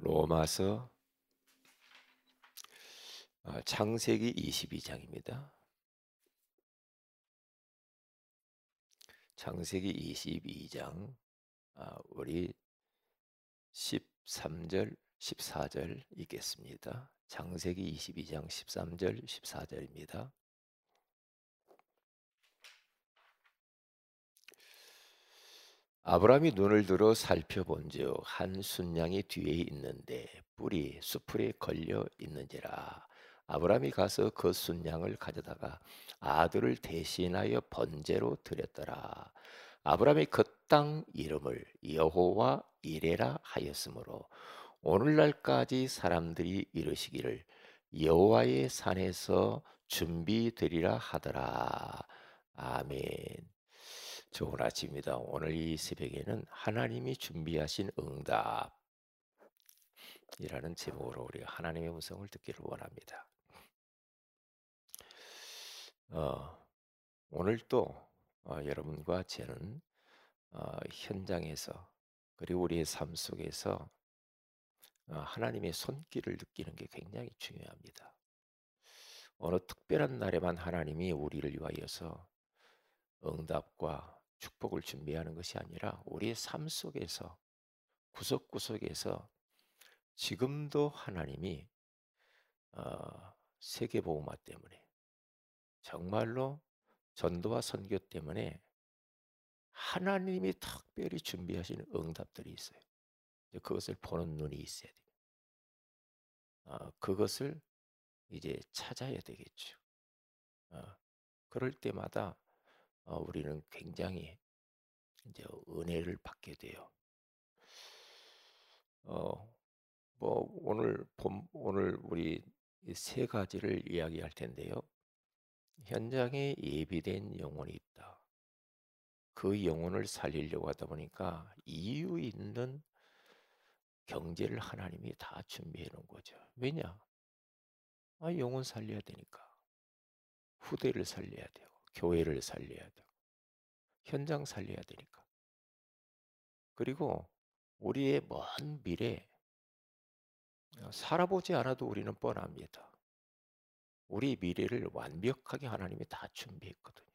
로마서 창세기 22장입니다. 창세기 22장 우리 13절 14절 읽겠습니다. 창세기 22장 13절 14절입니다. 아브라함이 눈을 들어 살펴본즉 한 순양이 뒤에 있는데 뿔이 수풀에 걸려 있는지라. 아브라함이 가서 그 순양을 가져다가 아들을 대신하여 번제로 드렸더라. 아브라함이 그 땅 이름을 여호와 이레라 하였으므로 오늘날까지 사람들이 이르시기를 여호와의 산에서 준비되리라 하더라. 아멘. 좋은 아침입니다. 오늘 이 새벽에는 하나님이 준비하신 응답이라는 제목으로 우리가 하나님의 음성을 듣기를 원합니다. 오늘 또 여러분과 저는 현장에서 그리고 우리의 삶 속에서 하나님의 손길을 느끼는 게 굉장히 중요합니다. 어느 특별한 날에만 하나님이 우리를 위하여서 응답과 축복을 준비하는 것이 아니라 우리의 삶 속에서 구석구석에서 지금도 하나님이 세계복음화 때문에 정말로 전도와 선교 때문에 하나님이 특별히 준비하신 응답들이 있어요. 그것을 보는 눈이 있어야 돼요. 그것을 이제 찾아야 되겠죠. 그럴 때마다 우리는 굉장히 이제 은혜를 받게 돼요. 오늘 우리 세 가지를 이야기할 텐데요. 현장에 예비된 영혼이 있다. 그 영혼을 살리려고 하다 보니까 이유 있는 경제를 하나님이 다 준비해 놓은 거죠. 왜냐? 영혼 살려야 되니까. 후대를 살려야 되고, 교회를 살려야 되고, 현장 살려야 되니까. 그리고 우리의 먼 미래 살아보지 않아도 우리는 뻔합니다. 우리 미래를 완벽하게 하나님이 다 준비했거든요.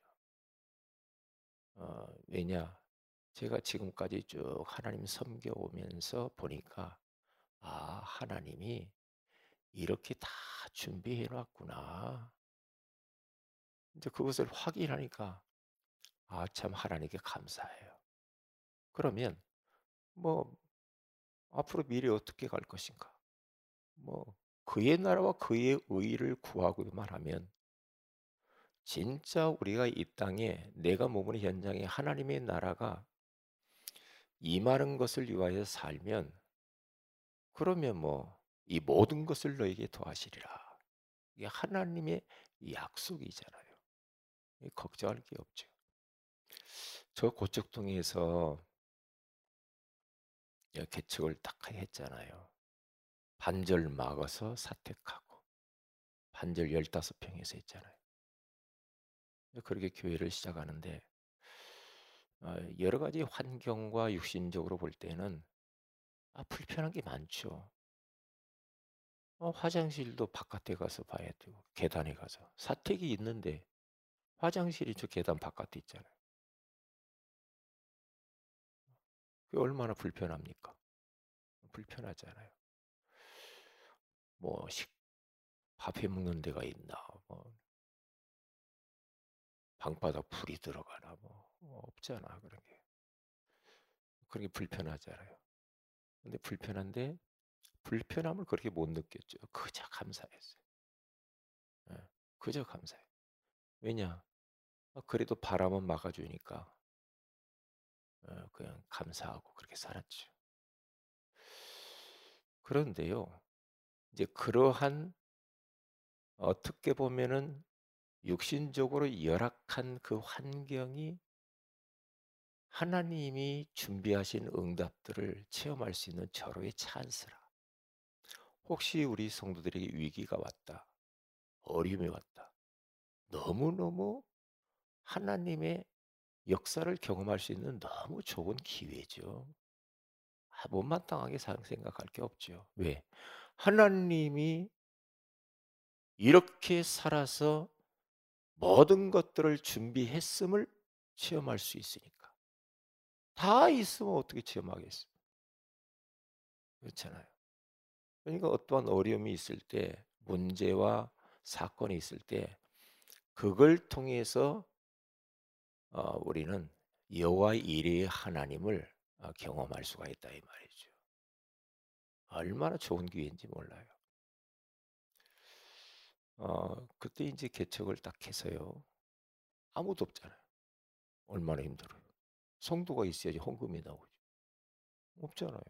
왜냐? 제가 지금까지 쭉 하나님 섬겨오면서 보니까 하나님이 이렇게 다 준비해 놨구나. 이제 그것을 확인하니까 참 하나님께 감사해요. 그러면 뭐 앞으로 미래 어떻게 갈 것인가? 뭐 그의 나라와 그의 의를 구하고만 하면 진짜 우리가 이 땅에 내가 머무는 현장에 하나님의 나라가 임하는 것을 위하여 살면 그러면 뭐 이 모든 것을 너에게 더하시리라. 이게 하나님의 약속이잖아요. 걱정할 게 없죠. 저 고척동에서 개척을 딱 했잖아요. 반절 막아서 사택하고 반절 15평에서 했잖아요. 그렇게 교회를 시작하는데 여러 가지 환경과 육신적으로 볼 때는 불편한 게 많죠. 화장실도 바깥에 가서 봐야 되고 계단에 가서 사택이 있는데 화장실이 저 계단 바깥에 있잖아요. 그게 얼마나 불편합니까? 불편하잖아요. 뭐 밥해 먹는 데가 있나? 뭐 방바닥 불이 들어가나? 뭐 없잖아 그런 게. 그런 게 불편하잖아요. 근데 불편한데 불편함을 그렇게 못 느꼈죠. 그저 감사했어요. 예, 그저 감사해요. 왜냐? 그래도 바람은 막아주니까 그냥 감사하고 그렇게 살았죠. 그런데요, 이제 그러한 어떻게 보면은 육신적으로 열악한 그 환경이 하나님이 준비하신 응답들을 체험할 수 있는 절호의 찬스라. 혹시 우리 성도들에게 위기가 왔다, 어려움이 왔다. 너무너무 하나님의 역사를 경험할 수 있는 너무 좋은 기회죠. 못마땅하게 생각할 게 없죠. 왜? 하나님이 이렇게 살아서 모든 것들을 준비했음을 체험할 수 있으니까. 다 있으면 어떻게 체험하겠어요? 그렇잖아요. 그러니까 어떠한 어려움이 있을 때, 문제와 사건이 있을 때 그걸 통해서 우리는 여호와 이레의 하나님을 경험할 수가 있다 이 말이죠. 얼마나 좋은 기회인지 몰라요. 그때 이제 개척을 딱 해서요. 아무도 없잖아요. 얼마나 힘들어요. 성도가 있어야지 헌금이 나오죠. 없잖아요.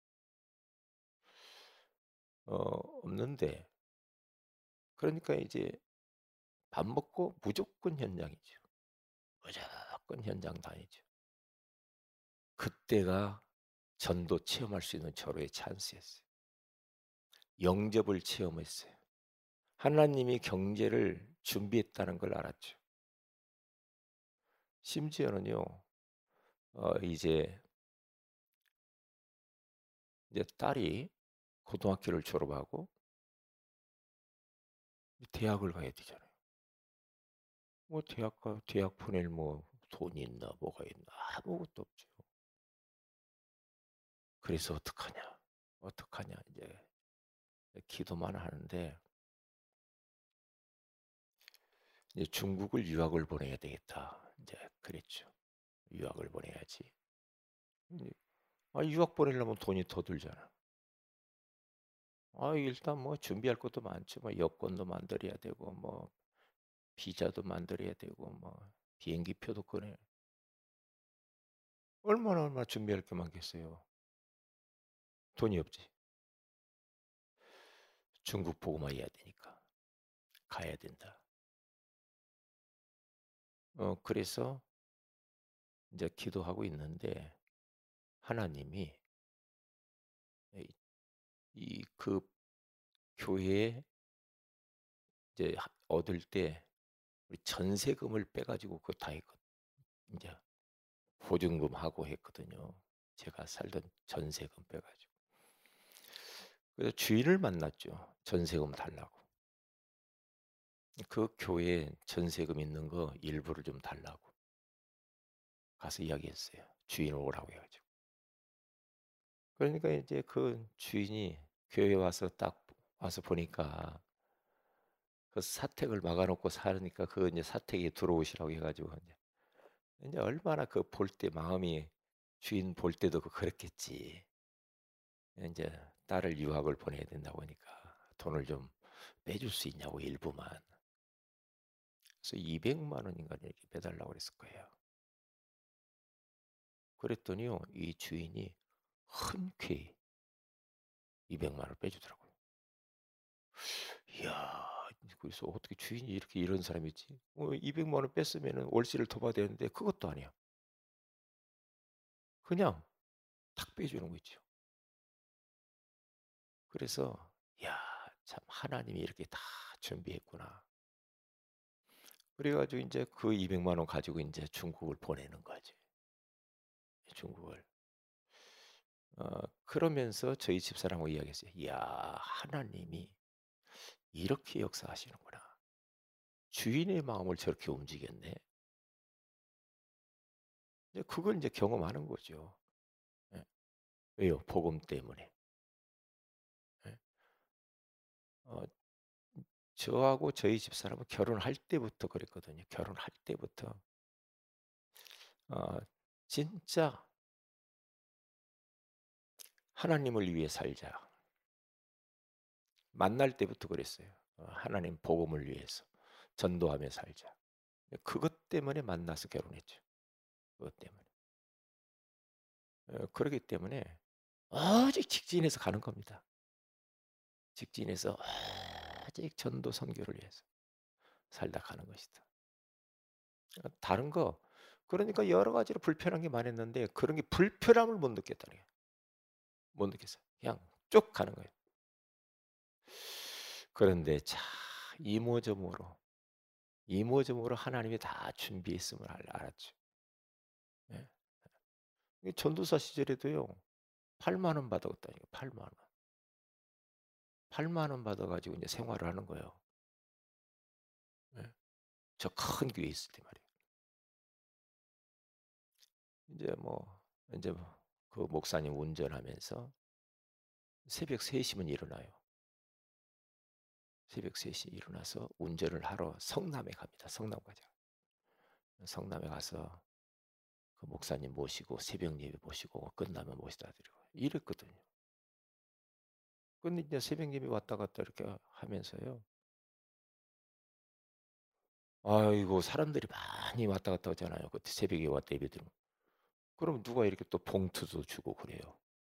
없는데 그러니까 이제 밥 먹고 무조건 현장이죠. 무조건 현장 다니죠. 그때가 전도 체험할 수 있는 절호의 찬스였어요. 영접을 체험했어요. 하나님이 경제를 준비했다는 걸 알았죠. 심지어는요, 이제 딸이 고등학교를 졸업하고 대학을 가야 되잖아요. 뭐 대학 보낼 뭐 돈이 있나 뭐가 있나 아무것도 없죠. 그래서 어떡하냐 이제 기도만 하는데 이제 중국을 유학을 보내야 되겠다. 이제 그랬죠. 유학을 보내야지. 이 유학 보내려면 돈이 더 들잖아. 일단 뭐 준비할 것도 많죠. 뭐 여권도 만들어야 되고 뭐 비자도 만들어야 되고 뭐 비행기 표도 끊어야 얼마나 준비할 게 많겠어요. 돈이 없지. 중국 보고만 해야 되니까 가야 된다. 그래서 이제 기도하고 있는데 하나님이 이 그 교회에 이제 얻을 때 우리 전세금을 빼가지고 그거 다 했거든. 이제 보증금하고 했거든요. 제가 살던 전세금 빼가지고. 그래서 주인을 만났죠. 전세금 달라고. 그 교회에 전세금 있는 거 일부를 좀 달라고 가서 이야기했어요. 주인 오라고 해가지고. 그러니까 이제 그 주인이 교회 와서 딱 와서 보니까 그 사택을 막아놓고 사니까 그 이제 사택에 들어오시라고 해가지고 이제 얼마나 그 볼 때 마음이 주인 볼 때도 그랬겠지. 이제 딸을 유학을 보내야 된다고 하니까 돈을 좀 빼줄 수 있냐고 일부만. 그래서 200만 원인가 이렇게 빼달라고 그랬을 거예요. 그랬더니요, 이 주인이 흔쾌히 200만 원을 빼주더라고요. 이야, 그래서 어떻게 주인이 이렇게 이런 사람이 있지? 200만 원 뺐으면 월세를 더 받아야 되는데 그것도 아니야. 그냥 탁 빼주는 거 있죠. 그래서 야, 참 하나님이 이렇게 다 준비했구나. 그래가지고 이제 그 200만 원 가지고 이제 중국을 보내는 거지. 중국을. 그러면서 저희 집사람하고 이야기했어요. 이야, 하나님이 이렇게 역사하시는구나. 주인의 마음을 저렇게 움직였네. 이제 그걸 이제 경험하는 거죠. 예. 왜요? 복음 때문에. 예. 어, 저하고 저희 집사람은 결혼할 때부터 그랬거든요. 결혼할 때부터 어, 진짜 하나님을 위해 살자. 만날 때부터 그랬어요. 하나님 복음을 위해서 전도하며 살자. 그것 때문에 만나서 결혼했죠. 그것 때문에. 그렇기 때문에 오직 직진해서 가는 겁니다. 직진해서 오직 전도 선교를 위해서 살다 가는 것이다. 다른 거 그러니까 여러 가지로 불편한 게 많았는데 그런 게 불편함을 못 느꼈다는 거예요. 못 느꼈어요. 그냥 쭉 가는 거예요. 그런데 자 이모저모로 하나님이 다 준비했음을 알았죠. 예. 전도사 시절에도요. 8만 원 받았다니까. 8만 원. 8만 원 받아 가지고 이제 생활을 하는 거예요. 예. 저 큰 교회 있을 때 말이에요. 이제 그 목사님 운전하면서 새벽 3 시면 일어나요. 새벽 3 시에 일어나서 운전을 하러 성남에 갑니다. 성남까지. 성남에 가서 그 목사님 모시고 새벽 예배 모시고 끝나면 모시다 드리고 이랬거든요. 근데 이제 새벽 예배 왔다 갔다 이렇게 하면서요. 아이고 사람들이 많이 왔다 갔다 하잖아요. 그때 새벽에 왔다 예배 드리면. 그럼 누가 이렇게 또 봉투도 주고 그래요.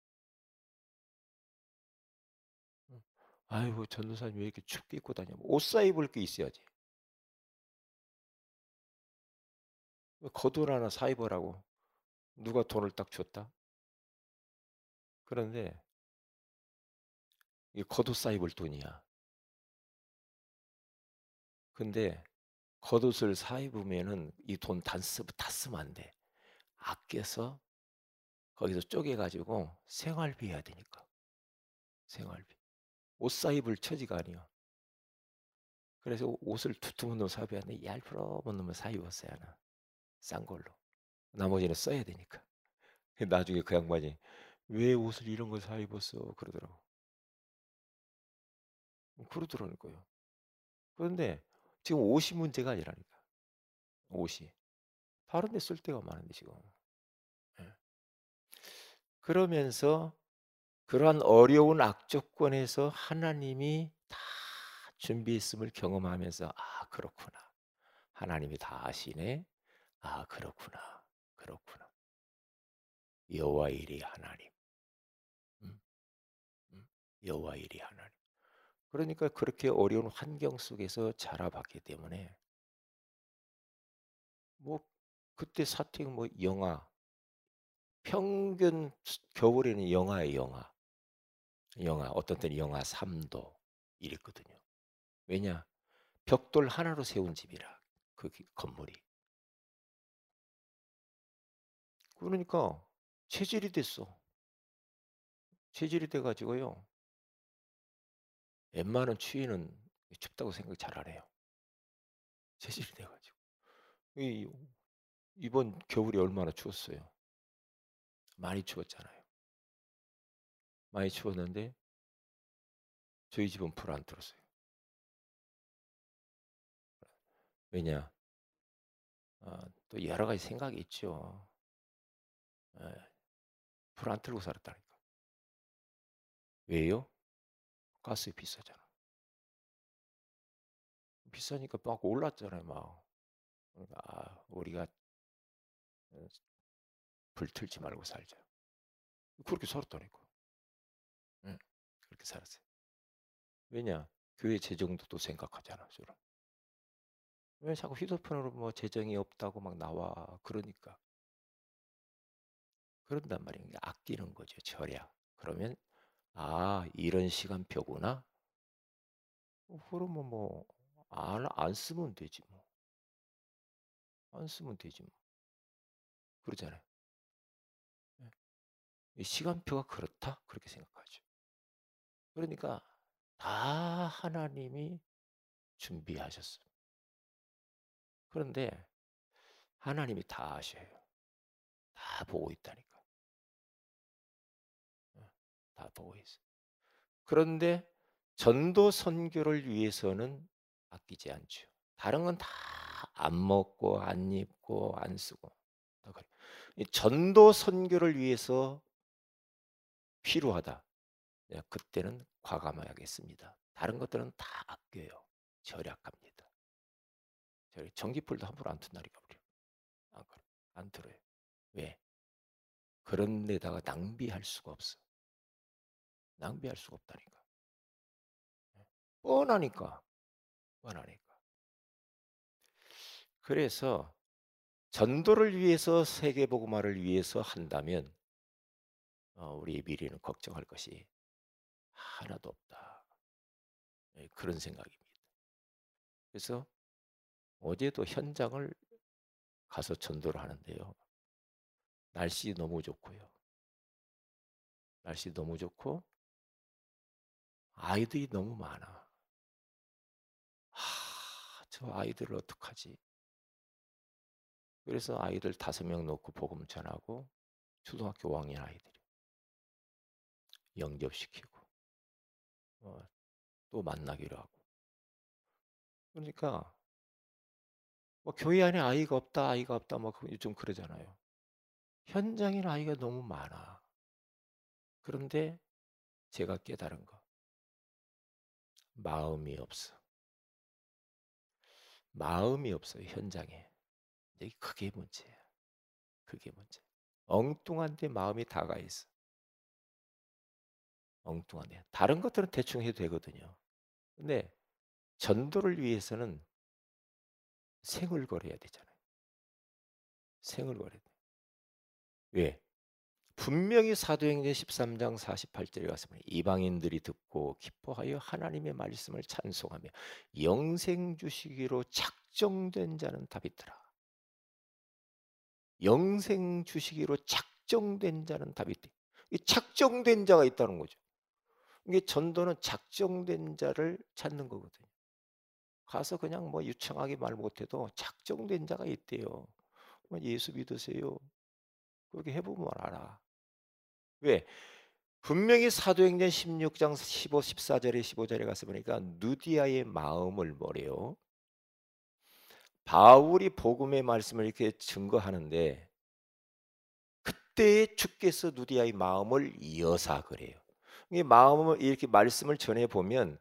응. 아이고 전도사님 왜 이렇게 춥게 입고 다녀? 옷 입을 게 있어야지. 겉옷 하나 사 입으라고 누가 돈을 딱 줬다? 그런데 이 겉옷 사 입을 돈이야. 근데 겉옷을 사 입으면은 이 돈 다 쓰면 안 돼. 아껴서 거기서 쪼개 가지고 생활비 해야 되니까. 생활비. 옷 사 입을 처지가 아니야. 그래서 옷을 두툼한 놈 사 입어야 돼. 얇은 놈을 사 입었어야 하나. 싼 걸로. 나머지는 써야 되니까. 나중에 그 양반이 "왜 옷을 이런 걸 사 입었어?" 그러더라고. 그러더라니까요. 그런데 지금 옷이 문제가 아니라니까. 옷이. 다른 데 쓸 데가 많은데 지금. 예. 그러면서 그러한 어려운 악조건에서 하나님이 다 준비했음을 경험하면서 '아 그렇구나. 하나님이 다 아시네. 아 그렇구나. 그렇구나. 여호와 일이 하나님. 음 여호와 일이 하나님.' 그러니까 그렇게 어려운 환경 속에서 자라봤기 때문에 뭐 그때 사택 뭐 영하 평균 겨울에는 영하에 영하. 영하 어떤 때는 영하 3도 이랬거든요. 왜냐? 벽돌 하나로 세운 집이라 그 건물이. 그러니까 체질이 됐어. 체질이 돼 가지고요. 웬만한 추위는 춥다고 생각 잘 안 해요. 체질이 돼 가지고. 이 이번 겨울이 얼마나 추웠어요. 많이 추웠잖아요. 많이 추웠는데 저희 집은 불 안 들었어요. 왜냐? 또 여러 가지 생각이 있죠. 예. 불 안 틀고 살았다니까. 왜요? 가스 비싸잖아. 비싸니까 막 올랐잖아요, 막. 그러니까 '아 우리가 어 불 틀지 말고 살자.' 그렇게 살았다니까. 예. 그렇게 살았어요. 왜냐? 교회 재정도 또 생각하잖아, 저는. 왜 자꾸 휴대폰으로 뭐 재정이 없다고 막 나와 그러니까. 그런단 말이에요. 아끼는 거죠, 절약. 그러면 '아 이런 시간표구나.' 그러면 뭐 안 쓰면 되지 뭐. 안 쓰면 되지 뭐. 그러잖아요. 예. 이 '시간표가 그렇다.' 그렇게 생각하죠. 그러니까 다 하나님이 준비하셨어요. 그런데 하나님이 다 아셔요. 다 보고 있다니까. 어, 다 보고 있어. 그런데 전도 선교를 위해서는 아끼지 않죠. 다른 건 다 안 먹고 안 입고 안 쓰고 다 그래. 이 전도 선교를 위해서 필요하다. 그때는 과감하겠습니다. 다른 것들은 다 아껴요. 절약합니다. 전기불도 함부로 안 튼다니까 우리. 안 그래. 안 틀어요. 왜? 그런 데다가 낭비할 수가 없어. 낭비할 수가 없다니까. 예. 뻔하니까. 뻔하니까. 그래서 전도를 위해서 세계복음화를 위해서 한다면 우리 미래는 걱정할 것이 하나도 없다. 예, 그런 생각입니다. 그래서 어제도 현장을 가서 전도를 하는데요. 날씨 너무 좋고요. 날씨 너무 좋고 아이들이 너무 많아. 저 아이들을 어떡하지? 그래서 아이들 5명 놓고 복음 전하고 초등학교 5학년 아이들이 영접시키고 또 만나기로 하고. 그러니까 뭐 교회 안에 아이가 없다, 아이가 없다, 뭐 좀 그러잖아요. 현장에는 아이가 너무 많아. 그런데 제가 깨달은 거, 마음이 없어. 마음이 없어요, 현장에. 그게 문제야. 그게 문제. 엉뚱한데 마음이 다가 있어. 엉뚱한데. 다른 것들은 대충 해도 되거든요. 근데 전도를 위해서는 생을 걸어야 되잖아요. 생을 걸어야 돼. 왜? 분명히 사도행전 13장 48절에 가서면 이방인들이 듣고 기뻐하여 하나님의 말씀을 찬송하며 영생 주시기로 작정된 자는 답이 있더라. 영생 주시기로 작정된 자는 답이 있대. 이 작정된 자가 있다는 거죠. 이게 전도는 작정된 자를 찾는 거거든요. 가서 그냥 뭐 유창하게 말 못해도 작정된 자가 있대요. 예수 믿으세요. 그렇게 해보면 알아. 왜? 분명히 사도행전 16장 15, 14절에 15절에 가서 보니까 누디아의 마음을 뭐래요? 바울이 복음의 말씀을 이렇게 증거하는데 그때에 주께서 누디아의 마음을 여사 그래요. 이 마음을 이렇게 말씀을 전해 보면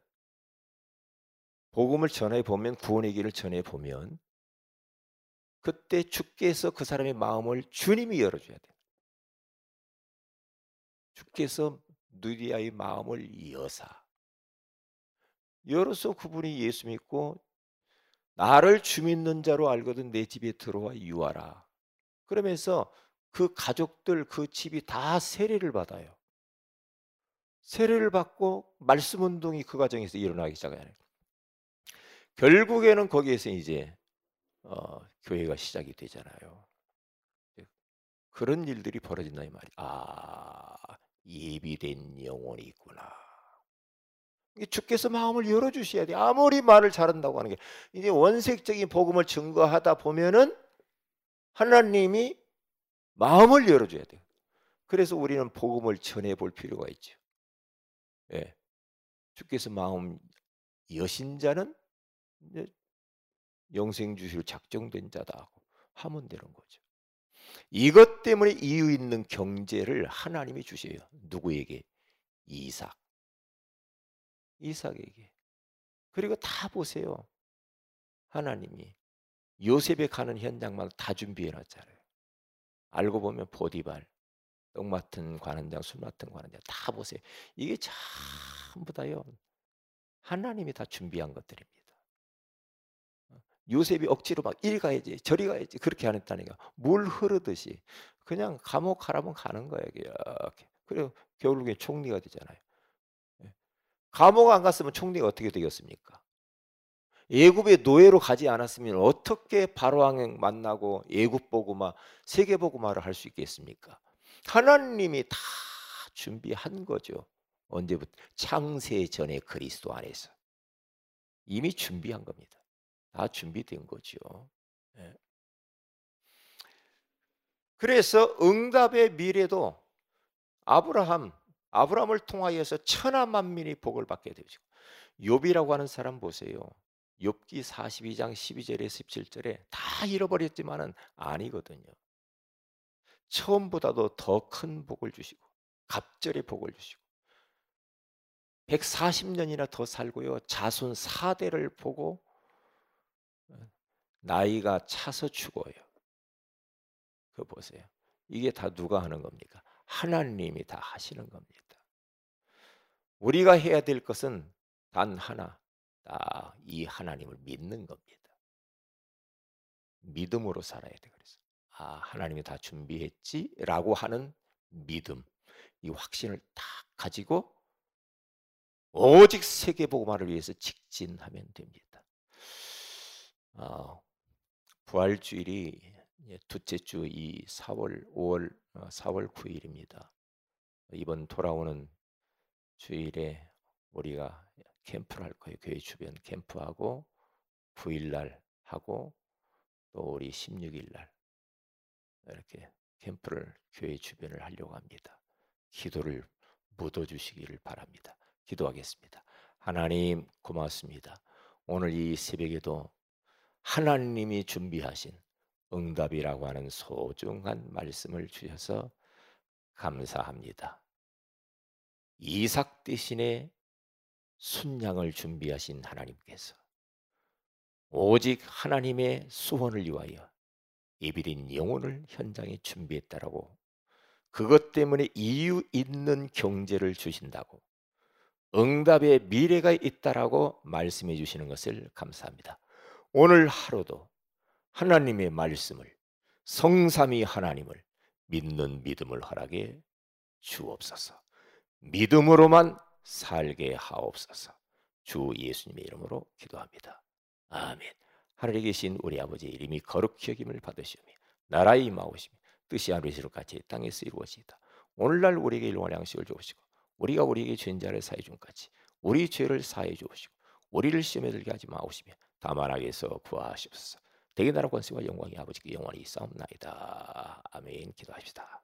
복음을 전해 보면 구원의 길을 전해 보면 그때 주께서 그 사람의 마음을 주님이 열어줘야 돼요. 주께서 누디아의 마음을 여사 열어서 그분이 예수 믿고 나를 주 믿는 자로 알거든 내 집에 들어와 유하라. 그러면서 그 가족들 그 집이 다 세례를 받아요. 세례를 받고 말씀 운동이 그 과정에서 일어나기 시작해요. 결국에는 거기에서 이제 교회가 시작이 되잖아요. 그런 일들이 벌어진다 이 말이야. 예비된 영혼이 있구나. 주께서 마음을 열어주셔야 돼. 아무리 말을 잘한다고 하는 게 이제 원색적인 복음을 증거하다 보면은 하나님이 마음을 열어줘야 돼요. 그래서 우리는 복음을 전해볼 필요가 있죠. 예. 주께서 마음 여신 자는 이제 영생 주시로 작정된 자다 하고 하면 되는 거죠. 이것 때문에 이유 있는 경제를 하나님이 주셔요. 누구에게? 이삭. 이삭에게. 그리고 다 보세요. 하나님이 요셉에 가는 현장만 다 준비해 놨잖아요. 알고 보면 보디발, 떡 맡은 관원장, 술 맡은 관원장 다 보세요. 이게 전부 다요. 하나님이 다 준비한 것들입니다. 요셉이 억지로 막 이리 가야지 저리 가야지 그렇게 안 했다니까. 물 흐르듯이 그냥 감옥 가라면 가는 거예요. 이렇게. 그리고 결국에 총리가 되잖아요. 예. 감옥 안 갔으면 총리가 어떻게 되겠습니까? 예굽의 노예로 가지 않았으면 어떻게 바로왕 만나고 예굽 보고마 세계 보고마를 할 수 있겠습니까? 하나님이 다 준비한 거죠. 언제부터? 창세 전에 그리스도 안에서 이미 준비한 겁니다. 다 준비된 거죠. 예. 그래서 응답의 미래도 아브라함을 통하여서 천하 만민이 복을 받게 되죠. 욥이라고 하는 사람 보세요. 욥기 42장 12절에 17절에 다 잃어버렸지만은 아니거든요. 처음보다도 더 큰 복을 주시고 갑절의 복을 주시고 140년이나 더 살고요. 자손 4대를 보고 나이가 차서 죽어요. 그거 보세요. 이게 다 누가 하는 겁니까? 하나님이 다 하시는 겁니다. 우리가 해야 될 것은 단 하나, 이 하나님을 믿는 겁니다. 믿음으로 살아야 돼. 그래서 하나님이 다 준비했지라고 하는 믿음, 이 확신을 딱 가지고 오직 세계 복음화를 위해서 직진하면 됩니다. 부활주일이 둘째 주 이 4월 5월 4월 9일입니다. 이번 돌아오는 주일에 우리가 캠프를 할 거예요. 교회 주변 캠프하고 9일 날 하고 또 우리 16일 날 이렇게 캠프를 교회 주변을 하려고 합니다. 기도를 묻어 주시기를 바랍니다. 기도하겠습니다. 하나님 고맙습니다. 오늘 이 새벽에도 하나님이 준비하신 응답이라고 하는 소중한 말씀을 주셔서 감사합니다. 이삭 대신에 순양을 준비하신 하나님께서 오직 하나님의 소원을 위하여 예비된 영혼을 현장에 준비했다라고, 그것 때문에 이유 있는 경제를 주신다고, 응답의 미래가 있다라고 말씀해 주시는 것을 감사합니다. 오늘 하루도 하나님의 말씀을, 성삼위 하나님을 믿는 믿음을 허락해 주옵소서. 믿음으로만 살게 하옵소서. 주 예수님의 이름으로 기도합니다. 아멘. 하늘에 계신 우리 아버지 이름이 거룩히 여김을 받으시오며 나라의 임하오시며 뜻이 하늘에서 같이 땅에서 이루어지이다. 오늘날 우리에게 일용할 양식을 주옵시고 우리가 우리에게 죄인 자를 사해 준 같이 우리 죄를 사해 주옵시고 우리를 시험에 들게 하지 마옵시며 다만 악에서 구하시옵소서. 대개 나라 권세와 영광이 아버지께 영원히 있사옵나이다. 아멘. 기도합시다.